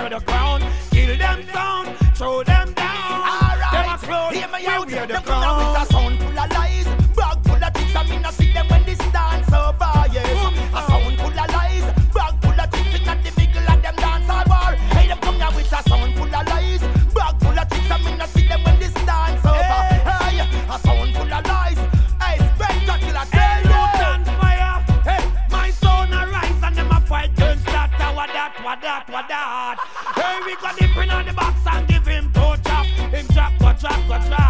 to the ground. Kill them sound, throw them down. Alright, them a clown, hear me we out. wear the Them crown. come out with a sound full of lies, bag full of tricks, and me not see them when this dance over. Yes, a sound full of lies, bag full of tricks, and at the middle of them dance all war. Hey, them come out with a sound full of lies, bag full of tricks, and me not see them when this dance over. Hey, a sound full of lies. Hey, spectacular. Hey, look on fire. Hey, my son a rise and them a fight turn start. What that, what that, what that. Hey, we got him in on the box and give him two chop. Him chop, go chop, go chop.